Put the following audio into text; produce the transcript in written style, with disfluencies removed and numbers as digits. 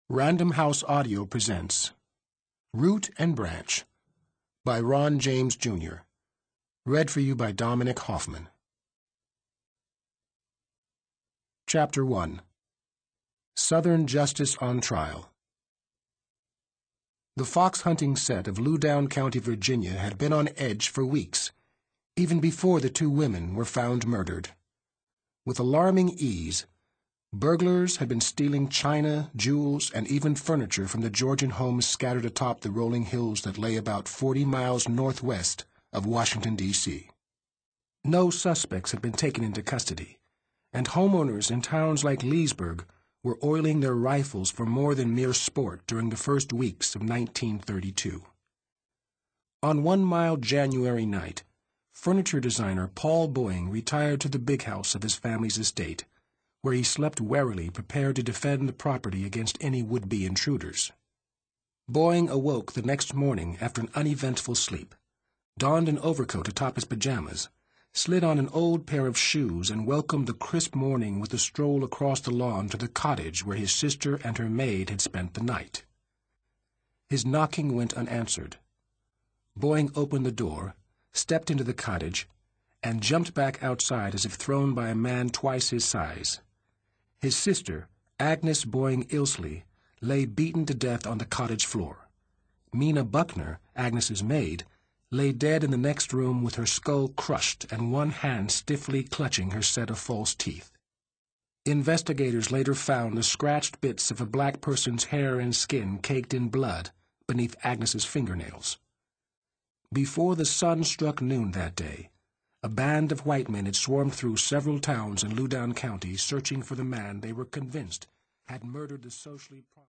Random House Audio presents Root and Branch by Ron James, Jr. Read for you by Dominic Hoffman. Chapter 1. Southern Justice on Trial. The fox hunting set of Loudoun County, Virginia had been on edge for weeks, even before the two women were found murdered. With alarming ease, burglars had been stealing china, jewels, and even furniture from the Georgian homes scattered atop the rolling hills that lay about 40 miles northwest of Washington, D.C. No suspects had been taken into custody, and homeowners in towns like Leesburg were oiling their rifles for more than mere sport during the first weeks of 1932. On one mild January night, furniture designer Paul Boeing retired to the big house of his family's estate, where he slept warily, prepared to defend the property against any would-be intruders. Boeing awoke the next morning after an uneventful sleep, donned an overcoat atop his pajamas, slid on an old pair of shoes, and welcomed the crisp morning with a stroll across the lawn to the cottage where his sister and her maid had spent the night. His knocking went unanswered. Boeing opened the door, stepped into the cottage, and jumped back outside as if thrown by a man twice his size. His sister, Agnes Boeing Ilsley, lay beaten to death on the cottage floor. Mina Buckner, Agnes's maid, lay dead in the next room with her skull crushed and one hand stiffly clutching her set of false teeth. Investigators later found the scratched bits of a black person's hair and skin caked in blood beneath Agnes's fingernails. Before the sun struck noon that day, a band of white men had swarmed through several towns in Loudoun County searching for the man they were convinced had murdered the socially